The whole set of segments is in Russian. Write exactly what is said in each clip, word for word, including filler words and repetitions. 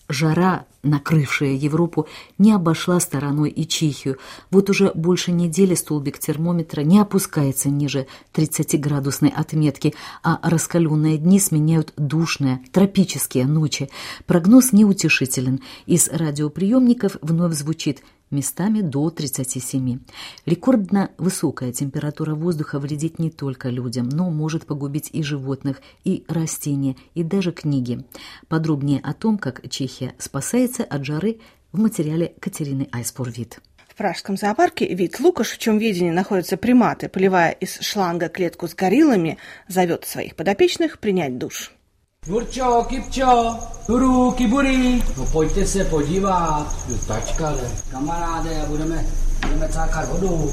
Жара, накрывшая Европу, не обошла стороной и Чехию. Вот уже больше недели столбик термометра не опускается ниже тридцатиградусной отметки, а раскаленные дни сменяют душные тропические ночи. Прогноз неутешителен. Из радиоприемников вновь звучит местами до тридцати семи. Рекордно высокая температура воздуха вредит не только людям, но может погубить и животных, и растения, и даже книги. Подробнее о том, как Чехия спасается от жары, в материале Катерины Айспор-Вит. В пражском зоопарке Вит Лукаш, в чем ведении находятся приматы, поливая из шланга клетку с гориллами, зовет своих подопечных принять душ. Jurčo, Kipčo, Turu, Kiburi, no pojďte se podívat, do tačkale. Kamaráde, a budeme, budeme cákat vodu.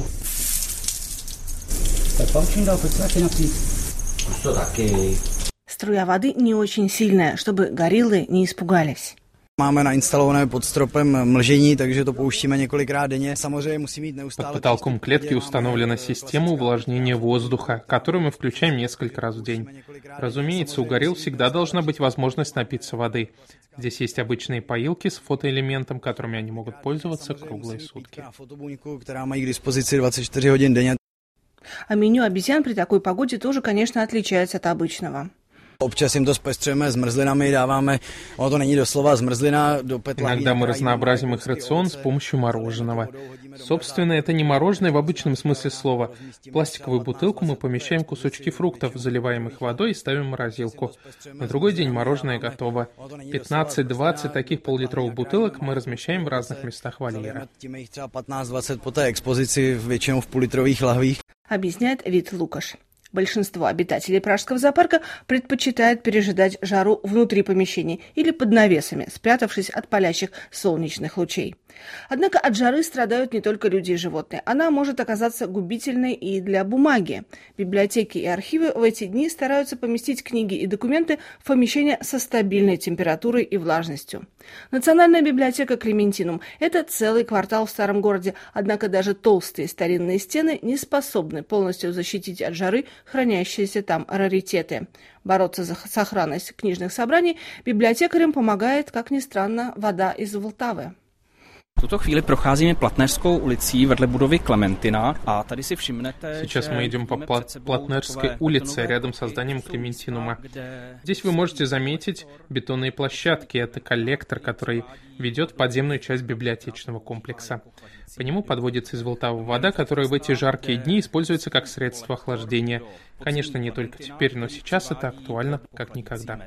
Tak paučím dal, pojď se taky napít. Už to taky. Струя воды не очень сильная, чтобы гориллы не испугались. Máme nainstalované pod stropem mlžení, takže to pouštíme několikrát denně. Samozřejmě musí mít neustále. Под потолком клетки установлена система увлажнения воздуха, которую мы включаем несколько раз в день. Разумеется, у горилл всегда должна быть возможность напиться воды. Здесь есть обычные поилки с фотоэлементом, которыми они могут пользоваться круглые сутки. А меню обезьян при такой погоде тоже, конечно, отличается от обычного. Občas jim to zpestřujeme zmrzlinami, dáváme, ono to není doslova zmrzlina, do petla. Иногда мы разнообразим их рацион с помощью мороженого. Собственно, это не мороженое в обычном смысле слова. В пластиковую бутылку мы помещаем кусочки фруктов, заливаем их водой и ставим в морозилку. На другой день мороженое готово. пятнадцать-двадцать таких полулитровых бутылок мы размещаем в разных местах вольера. пятнадцать-двадцать по той экспозиции, většinou в пол-литровých lahvích. Объясняет Вит Лукаш. Большинство обитателей пражского зоопарка предпочитает пережидать жару внутри помещений или под навесами, спрятавшись от палящих солнечных лучей. Однако от жары страдают не только люди и животные. Она может оказаться губительной и для бумаги. Библиотеки и архивы в эти дни стараются поместить книги и документы в помещения со стабильной температурой и влажностью. Национальная библиотека Клементинум – это целый квартал в старом городе, однако даже толстые старинные стены не способны полностью защитить от жары хранящиеся там раритеты. Бороться за сохранность книжных собраний библиотекарям помогает, как ни странно, вода из Vltavy. В tuto chvíli procházíme Platnerskou ulicí vedle budovy Klementina a tady si všimnete. Сейчас мы идем по Платнерской улице рядом со зданием Клементинума. Здесь вы можете заметить бетонные площадки. Это коллектор, который ведет в подземную часть библиотечного комплекса. По нему подводится из Vltavy вода, которая в эти жаркие дни используется как средство охлаждения. Конечно, не только теперь, но сейчас это актуально, как никогда.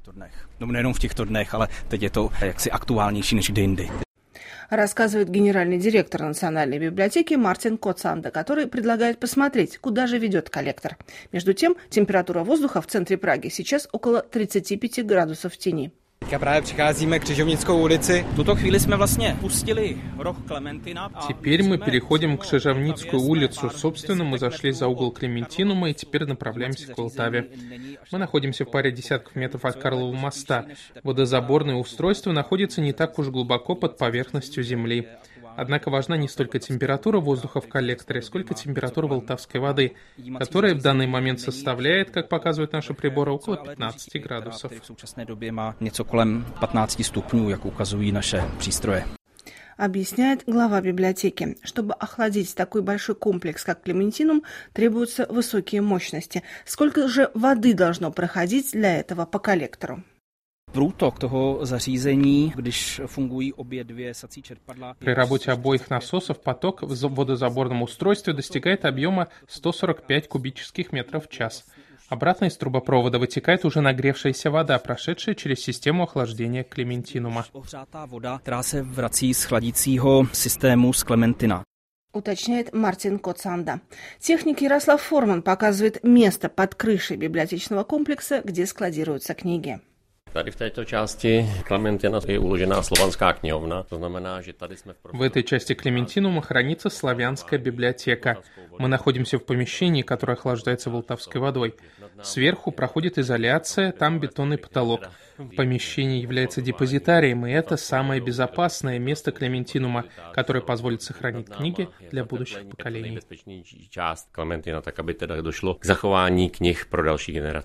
No nejenom v těchto dnech, ale teď je to jaksi aktuálnější než kdy jindy. Рассказывает генеральный директор Национальной библиотеки Мартин Коцанда, который предлагает посмотреть, куда же ведет коллектор. Между тем, температура воздуха в центре Праги сейчас около тридцати пяти градусов в тени. Právě přicházíme k Křižovnickou ulici. V tuto chvíli jsme vlastně pustili roh Klementina. Теперь мы переходим к Кřižovnickou улицу. Собственно, мы зашли за угол Клементинума и теперь направляемся к Vltavě. Мы находимся в паре десятков метров от Карлова моста. Водозаборное устройство находится не так уж глубоко под поверхностью земли. Однако важна не столько температура воздуха в коллекторе, сколько температура волтавской воды, которая в данный момент составляет, как показывают наши приборы, около пятнадцати градусов. V současné době má něco kolem patnácti stupňů, jak ukazují naše přístroje. Объясняет глава библиотеки. Чтобы охладить такой большой комплекс, как Клементинум, требуются высокие мощности. Сколько же воды должно проходить для этого по коллектору? Průtok toho zařízení, když fungují obě dvě sací čerpadla. При работе обоих насосов поток в водозаборном устройстве достигает объема сто сорок пять кубических метров в час. Обратно из трубопровода вытекает уже нагревшаяся вода, прошедшая через систему охлаждения Клементинума. Ohřátá voda, která se vrací z chladícího systému z Klementina. Уточняет Мартин Коцанда. Техник Ярослав Форман показывает место под крышей библиотечного комплекса, где складируются книги. Tady v této části Klementina je uložená slovanská knihovna, to znamená, že tady jsme v В этой части Клементинума хранится славянская библиотека. Мы находимся в помещении, которое охлаждается волтавской водой. Сверху проходит изоляция, там бетонный потолок. Помещение является депозитарием, и это самое безопасное место Клементинума, которое позволит сохранить книги для будущих поколений. Část Klementina, tak aby teda došlo k zachování knih pro další generace.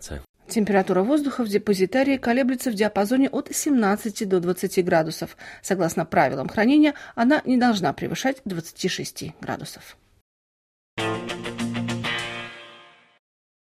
Температура воздуха в депозитарии колеблется в диапазоне от семнадцати до двадцати градусов. Согласно правилам хранения, она не должна превышать двадцати шести градусов.